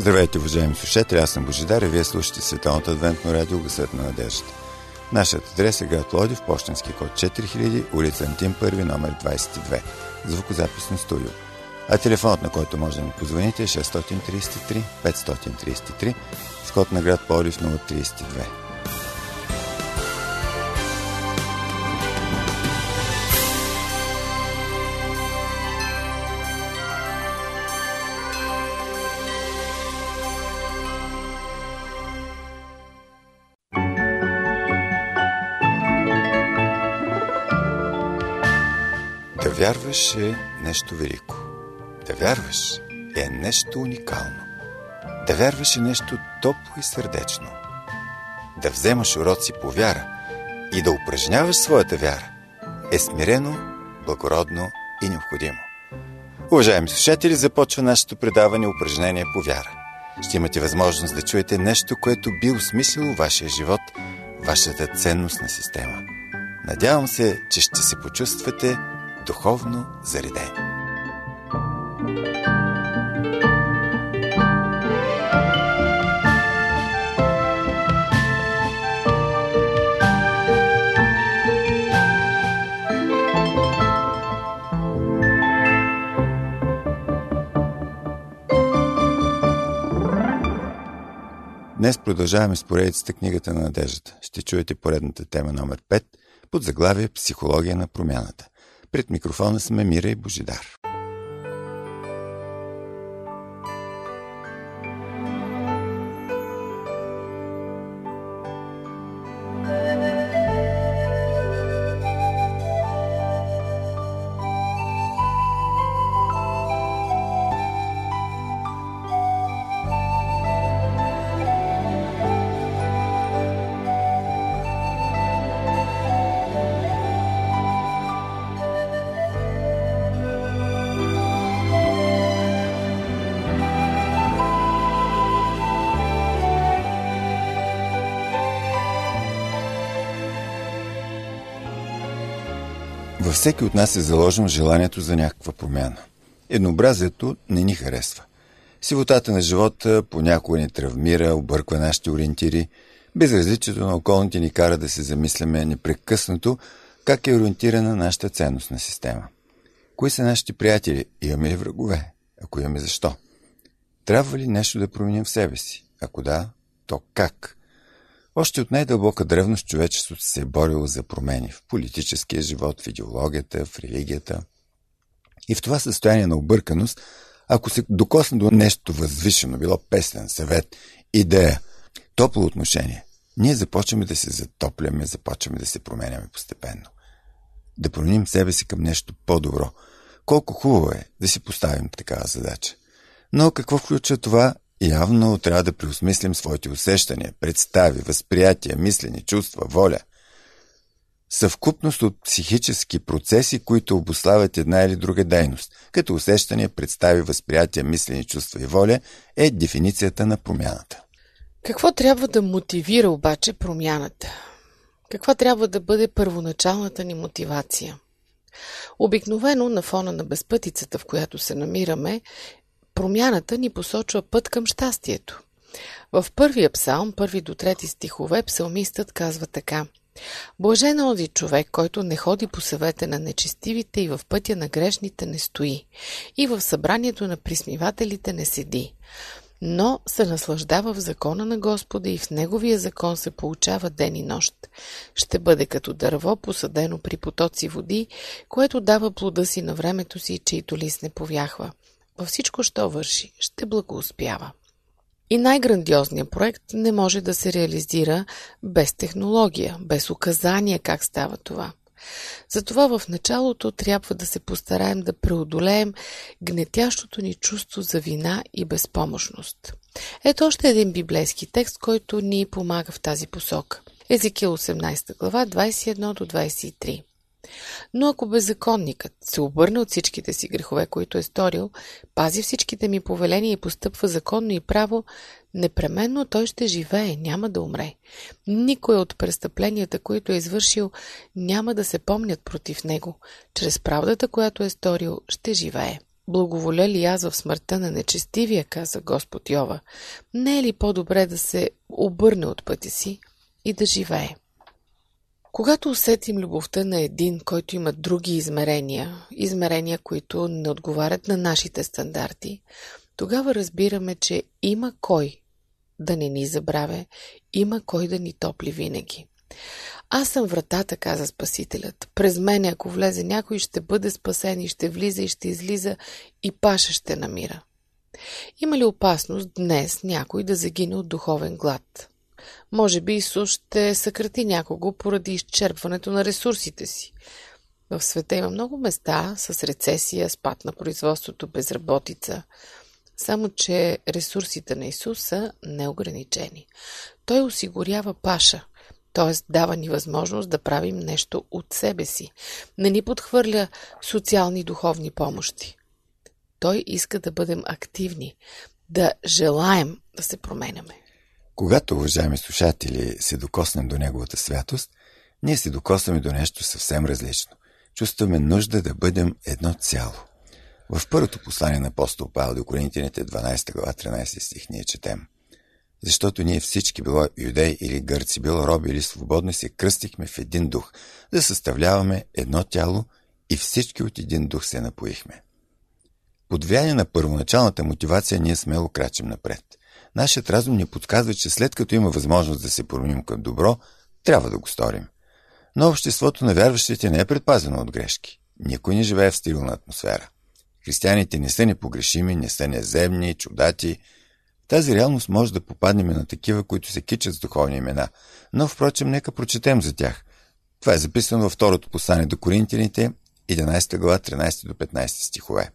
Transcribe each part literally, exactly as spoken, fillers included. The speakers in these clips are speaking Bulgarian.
Здравейте, уважаеми слушатели, аз съм Божидар и вие слушате Световното адвентно радио Гласът на надеждата. Нашият адрес е град Пловдив, пощенски код четири хиляди, улица Антим първи, номер двадесет и две, звукозаписно студио. А телефонът, на който може да ни позвоните, е шест три три пет три три, с код на град Пловдив нула тридесет и две. Да вярваш е нещо велико. Да вярваш е нещо уникално. Да вярваш е нещо топло и сърдечно. Да вземаш уроци по вяра и да упражняваш своята вяра е смирено, благородно и необходимо. Уважаеми слушатели, започва нашето предаване упражнение по вяра. Ще имате възможност да чуете нещо, което би осмислило вашия живот, вашата ценностна система. Надявам се, че ще се почувствате духовно заредени. Днес продължаваме с поредицата Книгата на надеждата. Ще чуете поредната тема номер пет под заглавие Психология на промяната. Пред микрофона сме Мира и Божидар. Във всеки от нас е заложено желанието за някаква промяна. Еднообразието не ни харесва. Сивотата на живота понякога ни травмира, обърква нашите ориентири. Безразличието на околните ни кара да се замисляме непрекъснато как е ориентирана нашата ценностна система. Кои са нашите приятели? Имаме ли врагове? Ако имаме, защо? Трябва ли нещо да променим в себе си? Ако да, то как? Още от най-дълбока древност човечеството се е борило за промени в политическия живот, в идеологията, в религията. И в това състояние на обърканост, ако се докосне до нещо възвишено, било песен, съвет, идея, топло отношение, ние започваме да се затопляме, започваме да се променяме постепенно. Да променим себе си към нещо по-добро. Колко хубаво е да си поставим такава задача. Но какво включва това? Явно трябва да преосмислим своите усещания, представи, възприятия, мислени, чувства, воля. Съвкупност от психически процеси, които обуславят една или друга дейност, като усещания, представи, възприятия, мислени, чувства и воля, е дефиницията на промяната. Какво трябва да мотивира обаче промяната? Каква трябва да бъде първоначалната ни мотивация? Обикновено на фона на безпътицата, в която се намираме, промяната ни посочва път към щастието. В първия псалм, първи до трети стихове, псалмистът казва така: Блажен оди човек, който не ходи по съвета на нечестивите и в пътя на грешните не стои, и в събранието на присмивателите не седи, но се наслаждава в закона на Господа и в неговия закон се получава ден и нощ. Ще бъде като дърво, посадено при потоци води, което дава плода си на времето си, чието лист не повяхва. Във всичко, що върши, ще благоуспява. И най-грандиозният проект не може да се реализира без технология, без указания как става това. Затова в началото трябва да се постараем да преодолеем гнетящото ни чувство за вина и безпомощност. Ето още един библейски текст, който ни помага в тази посока. Езекил осемнадесета глава, двадесет и едно до двадесет и три. Но ако беззаконникът се обърне от всичките си грехове, които е сторил, пази всичките ми повеления и постъпва законно и право, непременно той ще живее, няма да умре. Никой от престъпленията, които е извършил, няма да се помнят против него. Чрез правдата, която е сторил, ще живее. благоволя ли аз в смъртта на нечестивия, каза Господ Йова, не е ли по-добре да се обърне от пътя си и да живее? Когато усетим любовта на един, който има други измерения, измерения, които не отговарят на нашите стандарти, тогава разбираме, че има кой да не ни забравя, има кой да ни топли винаги. Аз съм вратата, каза Спасителят. През мене, ако влезе някой, ще бъде спасен и ще влиза и ще излиза и паша ще намира. Има ли опасност днес някой да загине от духовен глад? Може би Исус ще съкрати някого поради изчерпването на ресурсите си. В света има много места с рецесия, спад на производството, безработица. Само че ресурсите на Исус са неограничени. Той осигурява паша, т.е. дава ни възможност да правим нещо от себе си. Не ни подхвърля социални и духовни помощи. Той иска да бъдем активни, да желаем да се променяме. Когато, уважаеми слушатели, се докоснем до Неговата святост, ние се докосваме до нещо съвсем различно. Чувстваме нужда да бъдем едно цяло. В първото послание на апостол Павел до Коринтяните, дванадесета глава, тринадесети стих, ние четем: защото ние всички, било юдеи или гърци, било роби или свободни, се кръстихме в един дух, да съставляваме едно тяло и всички от един дух се напоихме. Под влияние на първоначалната мотивация ние смело крачим напред. Нашият разум ни подсказва, че след като има възможност да се променим към добро, трябва да го сторим. Но обществото на вярващите не е предпазено от грешки. Никой не живее в стерилна атмосфера. Християните не са непогрешими, не са неземни, чудати. В тази реалност може да попаднем на такива, които се кичат с духовни имена, но впрочем нека прочетем за тях. Това е записано във второто послание до Коринтяните, единадесета глава, тринадесети до петнадесети стихове.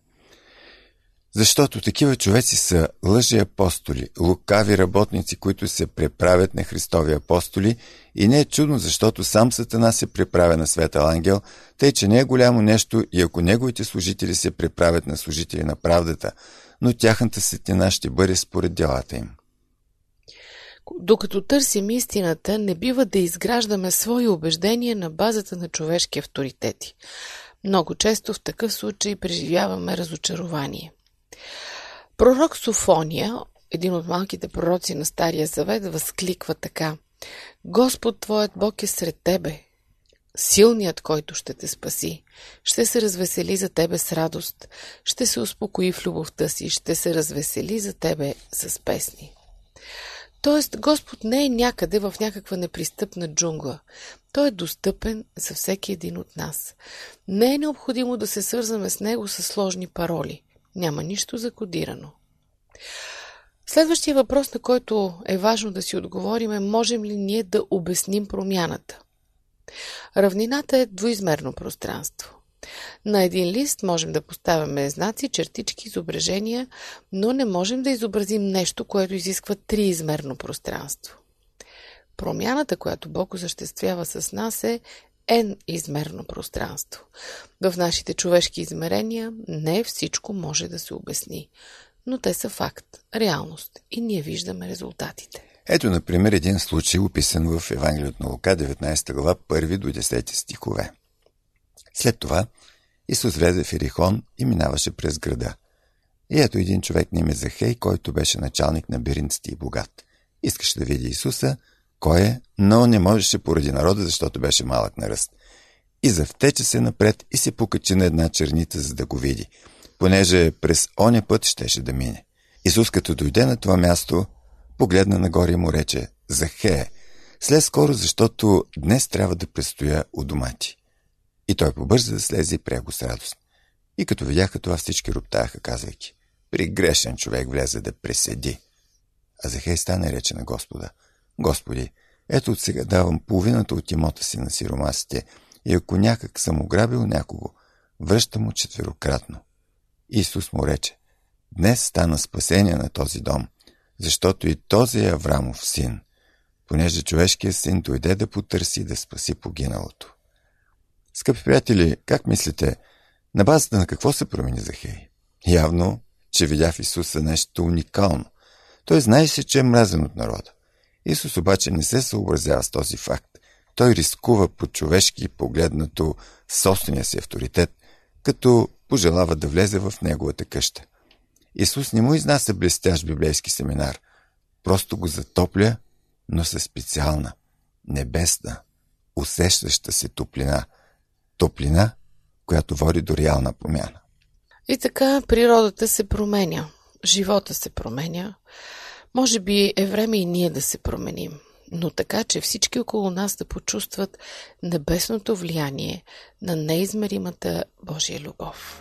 Защото такива човеци са лъжи апостоли, лукави работници, които се преправят на Христови апостоли, и не е чудно, защото сам Сатана се преправя на светъл ангел, тъй че не е голямо нещо и ако неговите служители се преправят на служители на правдата, но тяхната светлина ще бъде според делата им. Докато търсим истината, не бива да изграждаме свои убеждения на базата на човешки авторитети. Много често в такъв случай преживяваме разочарование. Пророк Софония, един от малките пророци на Стария завет, възкликва така: Господ твоят Бог е сред тебе, силният, който ще те спаси, ще се развесели за тебе с радост, ще се успокои в любовта си, ще се развесели за тебе с песни. Тоест, Господ не е някъде в някаква непристъпна джунгла. Той е достъпен за всеки един от нас. Не е необходимо да се свързваме с Него със сложни пароли. Няма нищо закодирано. Следващия въпрос, на който е важно да си отговорим, е: можем ли ние да обясним промяната? Равнината е двоизмерно пространство. На един лист можем да поставяме знаци, чертички, изображения, но не можем да изобразим нещо, което изисква триизмерно пространство. Промяната, която Бог осъществява с нас, е N-измерно пространство. В нашите човешки измерения не всичко може да се обясни, но те са факт, реалност и ние виждаме резултатите. Ето, например, един случай, описан в Евангелието на Лука, деветнадесета глава, първи до десети стихове. След това Исус влезе в Ерихон и минаваше през града. И ето един човек на име Захей, който беше началник на биринците и богат. Искаше да види Исуса, кой е, но не можеше поради народа, защото беше малък на ръст. И завтече се напред и се покачи на една черница, за да го види, понеже през оня път щеше да мине. Исус, като дойде на това място, погледна нагоре и му рече: Захее, слез скоро, защото днес трябва да престоя у дома ти. И той побърза да слезе и прие го с радост. И като видяха това, всички роптаха, казвайки: при грешен човек влезе да преседи. А Захей стана и рече на Господа: Господи, ето от сега давам половината от имота си на сиромасите и ако някак съм ограбил някого, връщам му четверократно. Исус му рече: днес стана спасение на този дом, защото и този е Аврамов син, понеже човешкият син дойде да потърси и да спаси погиналото. Скъпи приятели, как мислите, на базата на какво се промени Захей? Явно, че видя в Исуса нещо уникално. Той знаеше, че е мразен от народа. Исус обаче не се съобразява с този факт. Той рискува по човешки погледнато собствения си авторитет, като пожелава да влезе в неговата къща. Исус не му изнася блестящ библейски семинар, просто го затопля, но със специална, небесна, усещаща се топлина. Топлина, която води до реална промяна. И така природата се променя, живота се променя. Може би е време и ние да се променим, но така, че всички около нас да почувстват небесното влияние на неизмеримата Божия любов.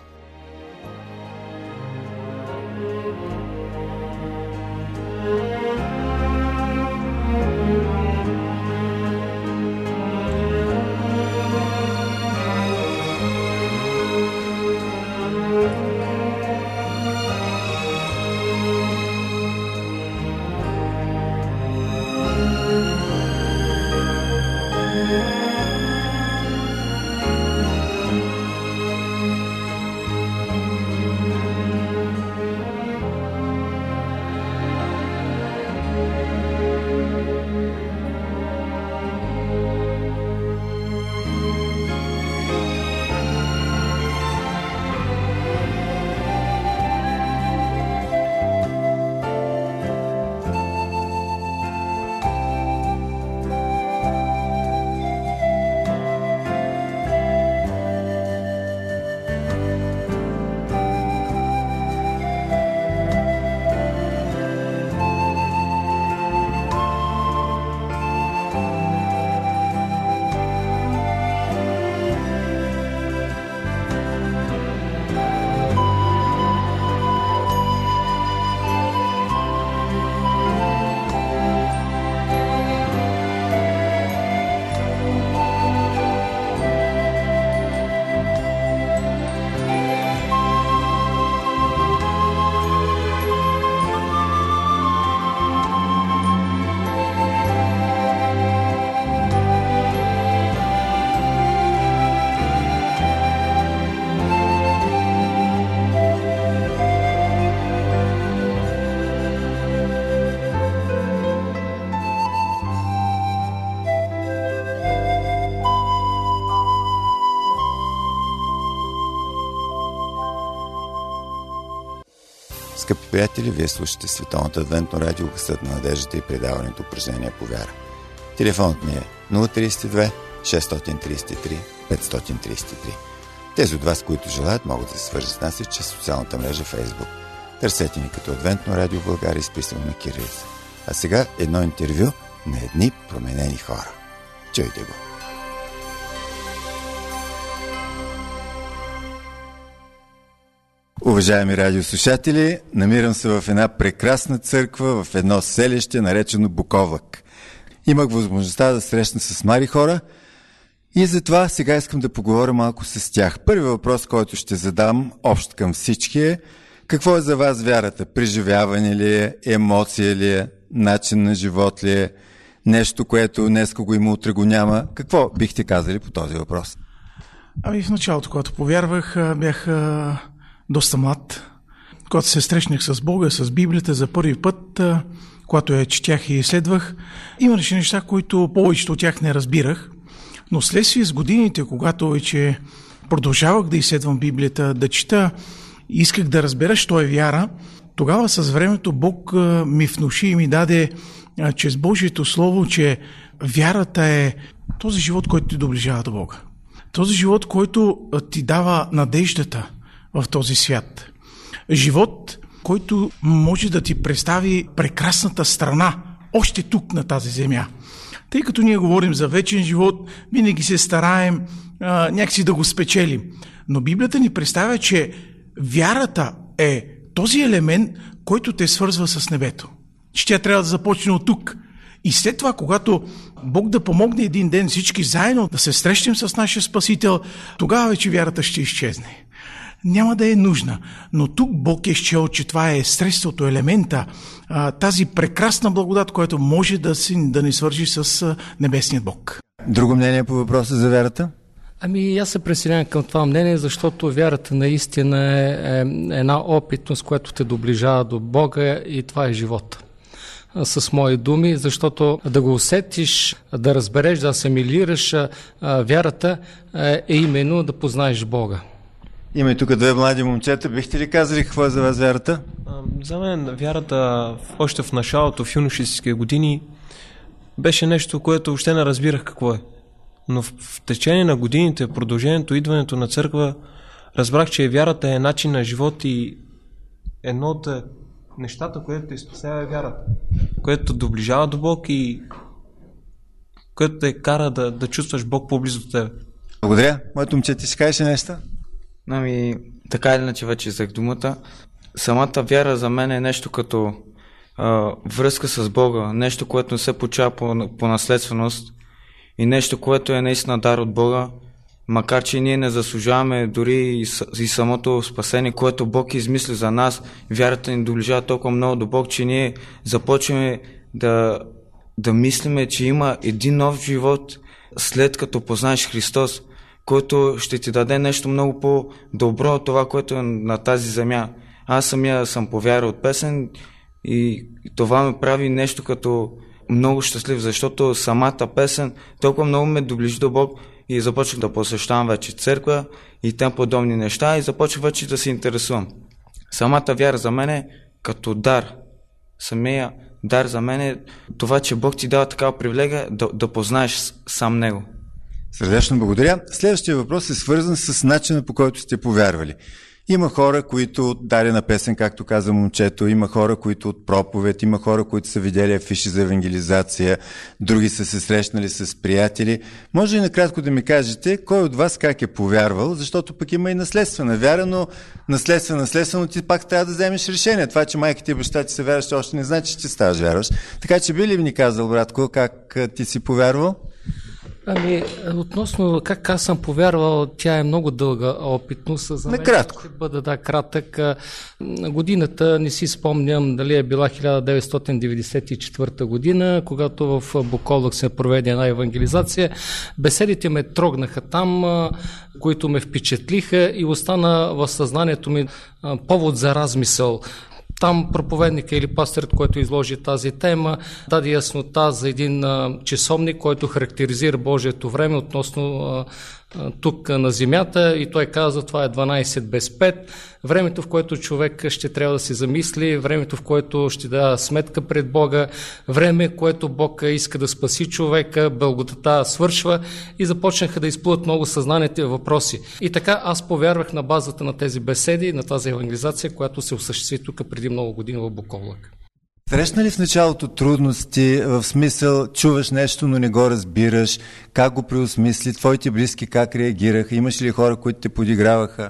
Скъпи приятели, вие слушате Световното адвентно радио, Гласът на надеждата и предаването Упражнения по вяра. Телефонът ми е нула три две шестстотин тридесет и три петстотин тридесет и три. Тези от вас, които желаят, могат да се свържат с нас и чрез социалната мрежа Facebook. Търсете ни като Адвентно радио в България, изписано на кирилица. А сега едно интервю на едни променени хора. Чуйте го! Уважаеми радиослушатели, намирам се в една прекрасна църква, в едно селище, наречено Буковлък. Имах възможността да срещна с млади хора и затова сега искам да поговоря малко с тях. Първият въпрос, който ще задам общ към всички е: какво е за вас вярата? Преживяване ли е, емоция ли е, начин на живот ли е, нещо, което днеска го има, утре го няма? Какво бихте казали по този въпрос? Ами в началото, когато повярвах, бях доста млад. Когато се срещнах с Бога, с Библията за първи път, когато я четях и изследвах, имаше неща, които повечето от тях не разбирах, но следствие с годините, когато вече продължавах да изследвам Библията, да чета, исках да разбера, що е вяра, тогава с времето Бог ми внуши и ми даде чрез Божието Слово, че вярата е този живот, който ти доближава до Бога. Този живот, който ти дава надеждата в този свят. Живот, който може да ти представи прекрасната страна, още тук на тази земя. Тъй като ние говорим за вечен живот, винаги се стараем а, някакси да го спечелим. Но Библията ни представя, че вярата е този елемент, който те свързва с небето. Че тя трябва да започне от тук. И след това, когато Бог да помогне един ден всички заедно да се срещнем с нашия Спасител, тогава вече вярата ще изчезне. Няма да е нужна. Но тук Бог е счел, че това е средството, елемента, тази прекрасна благодат, която може да, си, да ни свържи с небесният Бог. Друго мнение по въпроса за вярата? Ами аз се присъединявам към това мнение, защото вярата наистина е, е една опитност, която те доближава до Бога, и това е живот. С мои думи, защото да го усетиш, да разбереш, да асимилираш, вярата е именно да познаеш Бога. Има и тук две млади момчета. Бихте ли казали какво е за вас вярата? За мен вярата още в началото, в юношеските години, беше нещо, което въобще не разбирах какво е. Но в, в течение на годините, продължението, идването на църква, разбрах, че вярата е начин на живот и едно от нещата, което те спасява е вярата, което те доближава до Бог и което те кара да, да чувстваш Бог по-близо до тебе. Благодаря. Моето момче, ти си кажеш нещо? Ами, така или иначе вече взех думата. Самата вяра за мен е нещо като а, връзка с Бога, нещо, което не се получава по, по наследственост и нещо, което е наистина дар от Бога, макар че ние не заслужаваме дори и, и самото спасение, което Бог измисли за нас. Вярата ни доближава толкова много до Бог, че ние започваме да, да мислиме, че има един нов живот след като познаеш Христос, който ще ти даде нещо много по-добро от това, което е на тази земя. Аз самия съм повярвал от песен и това ме прави нещо като много щастлив, защото самата песен толкова много ме доближи до Бог и започнах да посещавам вече църква и тем подобни неща и започнах вече да се интересувам. Самата вяра за мен е като дар. Самия дар за мен е това, че Бог ти дава такава привилегия да, да познаеш сам Него. Сърдечно благодаря. Следващия въпрос е свързан с начина, по който сте повярвали. Има хора, които от дадена песен, както каза момчето, има хора, които от проповед, има хора, които са видели афиши за евангелизация, други са се срещнали с приятели. Може ли накратко да ми кажете, кой от вас как е повярвал, защото пък има и наследствена вяра, но наследствена, наследствено ти пак трябва да вземеш решение. Това, че майка ти и баща ти са вярващи, още не значи, че ти ставаш вярващ. Така че би ли ни казал, братко, как ти си повярвал? Ами, относно как аз съм повярвал, тя е много дълга опитност. За мен накратко. Ще бъда да, кратък. Годината не си спомням дали е била хиляда деветстотин деветдесет и четвърта година, когато в Буковлък се проведе една евангелизация. Беседите ме трогнаха там, които ме впечатлиха и остана в съзнанието ми повод за размисъл. Там проповедника или пастърът, който изложи тази тема, даде яснота за един а, часовник, който характеризира Божието време относно а, а, тук на земята и той каза, това е дванайсет без пет, времето, в което човек ще трябва да се замисли, времето, в което ще дава сметка пред Бога, време, което Бог иска да спаси човека, бълготата свършва и започнаха да изплуват много съзнаните въпроси. И така аз повярвах на базата на тези беседи, на тази евангелизация, която се осъществи тук преди много години в Буковлък. Срещна ли в началото трудности, в смисъл чуваш нещо, но не го разбираш, как го преосмисли, твоите близки как реагираха, имаш ли хора, които те подиграваха?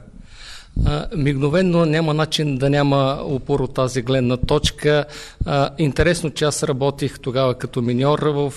Мигновено няма начин да няма упор от тази гледна точка. Интересно, че аз работих тогава като миньор в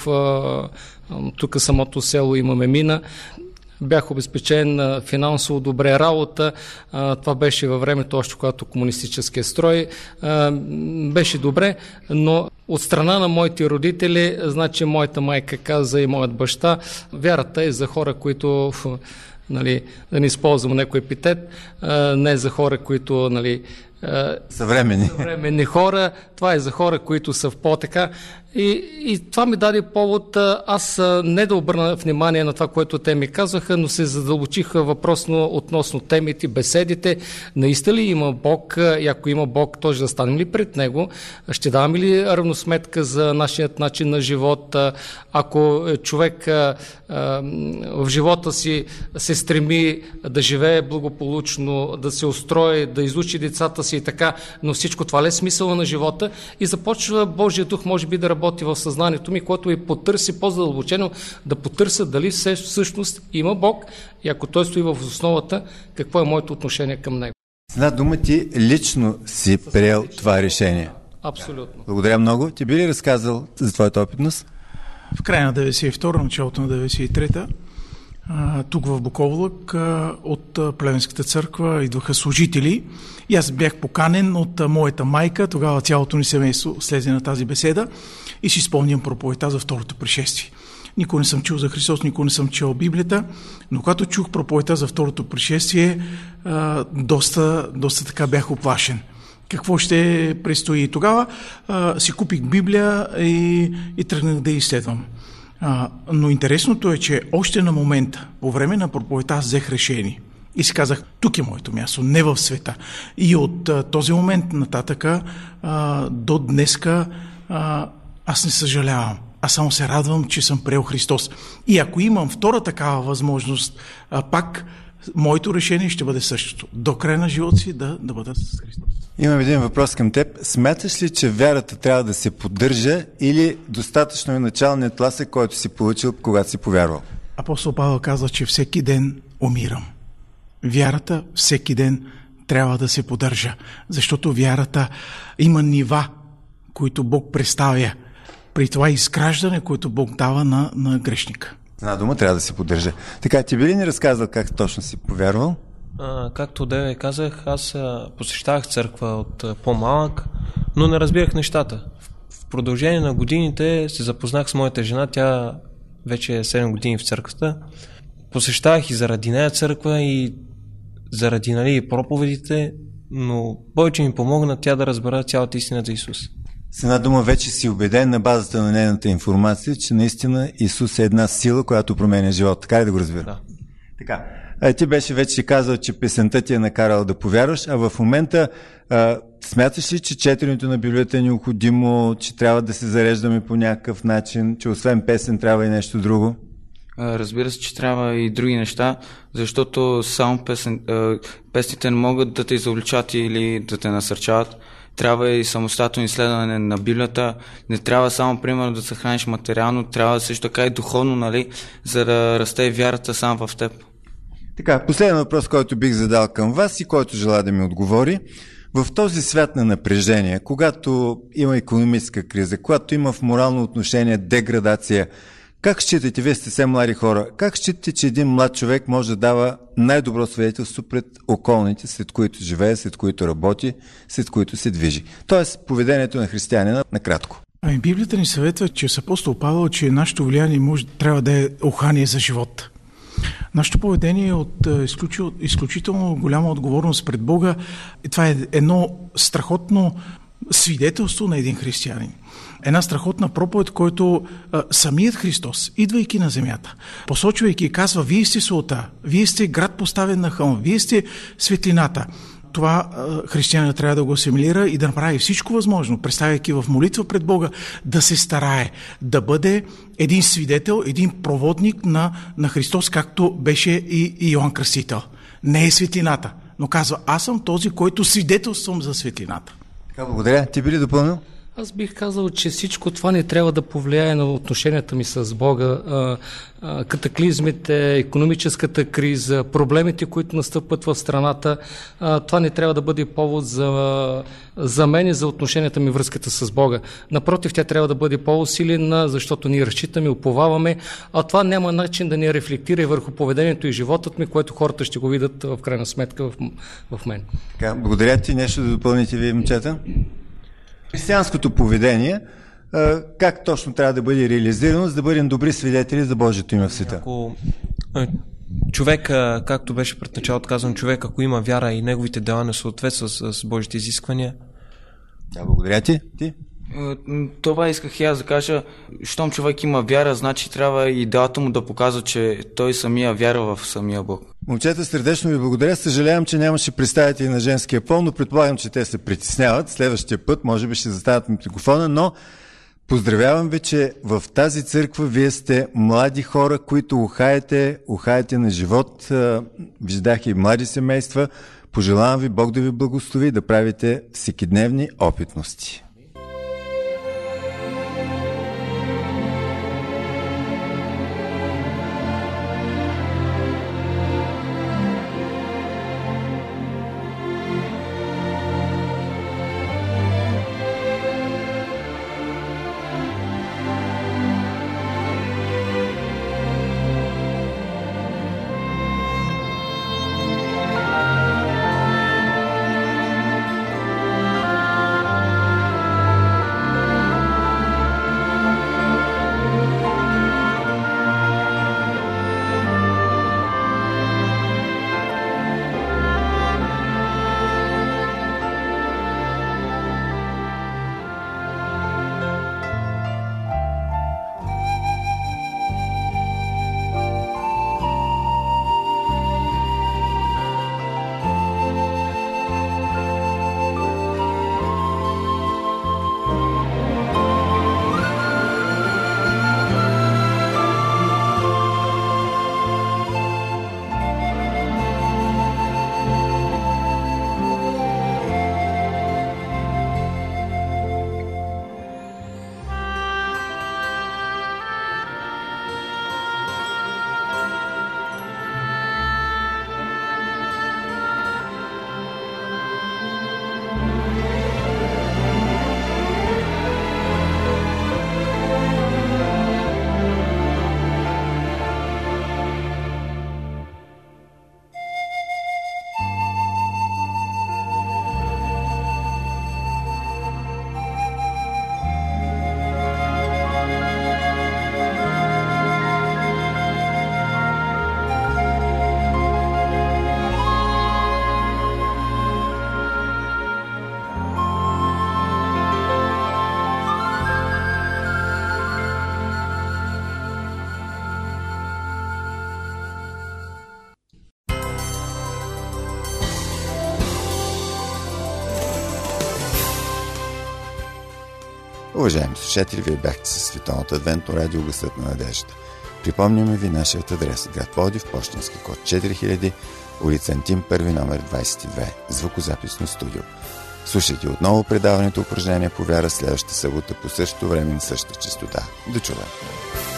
тук самото село имаме мина. Бях обезпечен финансово добре работа. Това беше във времето, още когато комунистическия строй. Беше добре, но от страна на моите родители, значи моята майка каза и моят баща, вярата е за хора, които, нали, да не използвам някой епитет, не е за хора, които, нали, съвременни. съвременни хора, това е за хора, които са в по-така. И, и това ми даде повод аз не да обърна внимание на това, което те ми казваха, но се задълбочиха въпросно относно темите, беседите. Наистина ли има Бог? И ако има Бог, той ще застанем ли пред Него? Ще даваме ли равносметка за нашият начин на живот? Ако човек в живота си се стреми да живее благополучно, да се устрои, да изучи децата си и така, но всичко това ли е смисъла на живота? И започва Божия дух, може би, да работи в съзнанието ми, което и потърси по-задълбочено, да потърся дали всъщност има Бог и ако той стои в основата, какво е моето отношение към него. С една дума, ти лично си приел това решение. Абсолютно. Благодаря много. Ти би ли разказал за твоята опитност? В края на деветдесет и втора, началото на деветдесет и трета, тук в Буковлък от Плевенската църква идваха служители и аз бях поканен от моята майка, тогава цялото ни семейство слезе на тази беседа и си спомням проповедта за второто пришествие. Никой не съм чул за Христос, никой не съм чел Библията, но когато чух проповедта за второто пришествие, доста, доста така бях оплашен. Какво ще предстои? Тогава а, си купих Библия и, и тръгнах да изследвам. А, но интересното е, че още на момента, по време на проповедта, аз взех решение. И си казах, тук е моето място, не в света. И от а, този момент нататъка а, до днеска а, аз не съжалявам. Аз само се радвам, че съм приел Христос. И ако имам втора такава възможност, а, пак моето решение ще бъде същото. До края на живота си да, да бъда с Христос. Имам един въпрос към теб. Смяташ ли, че вярата трябва да се поддържа или достатъчно е началният тласък, който си получил, когато си повярвал? Апостол Павел казва, че всеки ден умирам. Вярата всеки ден трябва да се поддържа, защото вярата има нива, които Бог представя при това изграждане, което Бог дава на, на грешника. Една дума трябва да се поддържа. Така, ти би ли ни разказал как точно си повярвал? А, както деве казах, аз а, посещавах църква от а, по-малък, но не разбирах нещата. В, в продължение на годините се запознах с моята жена, тя вече е седем години в църквата. Посещавах и заради нея църква, и заради, нали, проповедите, но повече ми помогна тя да разбера цялата истина за Исус. С една дума вече си убеден на базата на нейната информация, че наистина Исус е една сила, която променя живота. Така ли да го разбира? Да. Така. А, ти беше вече казал, че песента ти е накарала да повярваш, а в момента а, смяташ ли, че четенето на Библията е необходимо, че трябва да се зареждаме по някакъв начин, че освен песен трябва и нещо друго? Разбира се, че трябва и други неща, защото само песен, песните не могат да те изобличат или да те насърчават. Трябва и самостоятелно изследване на Библията. Не трябва само, примерно, да се храниш материално, трябва също така и духовно, нали, за да расте вярата сам в теб. Така, последен въпрос, който бих задал към вас и който желая да ми отговори. В този свят на напрежение, когато има икономическа криза, когато има в морално отношение деградация, как считате, вие сте все млади хора, как считате, че един млад човек може да дава най-добро свидетелство пред околните, след които живее, след които работи, след които се движи? Тоест, поведението на християнина накратко. Ами Библията ни съветва, че с апостол Павел, че нашето влияние може, трябва да е ухание за живот. Нашето поведение е от изключително голяма отговорност пред Бога. И това е едно страхотно свидетелство на един християнин. Една страхотна проповед, който а, самият Христос, идвайки на земята, посочвайки, казва, вие сте солта, вие сте град поставен на хълм, вие сте светлината. Това а, християнина трябва да го асимилира и да направи всичко възможно, представяйки в молитва пред Бога, да се старае, да бъде един свидетел, един проводник на, на Христос, както беше и, и Йоан Кръстител. Не е светлината, но казва, аз съм този, който свидетелствам за светлината. Така, благодаря. Ти би ли допълнил? Аз бих казал, че всичко това не трябва да повлияе на отношенията ми с Бога. Катаклизмите, икономическата криза, проблемите, които настъпват в страната, това не трябва да бъде повод за, за мен и за отношенията ми, връзката с Бога. Напротив, тя трябва да бъде по-усилена, защото ние разчитаме, уповаваме, а това няма начин да ни рефлектира и върху поведението и животът ми, което хората ще го видят в крайна сметка в, в мен. Така, благодаря ти. Нещо да допълните вие, момчета? Християнското поведение, как точно трябва да бъде реализирано, за да бъдем добри свидетели за Божието име в света? Ако човек, както беше пред началото казано, човек, ако има вяра и неговите дела не съответстват с, с Божите изисквания. Да, благодаря ти. Ти? Това исках и аз да кажа. Щом човек има вяра, значи трябва и делата му да показва, че той самия вярва в самия Бог. Момчета, сърдечно ви благодаря. Съжалявам, че нямаше представители на женския пол, но предполагам, че те се притесняват. Следващия път може би ще заставят микрофона, но поздравявам ви, че в тази църква вие сте млади хора, които ухаете, ухаете на живот. Виждах и млади семейства. Пожелавам ви Бог да ви благослови да правите всекидневни опитности. Уважаеми слушатели, вие бяхте със Световното адвентно радио Гласът на надеждата. Припомняме ви нашият адрес: град Пловдив, пощенски код четири хиляди, улица Антим, първи, номер двадесет и две, звукозаписно студио. Слушайте отново предаването Упражнения по вяра следващата събота по същото време на същата честота. До чуване!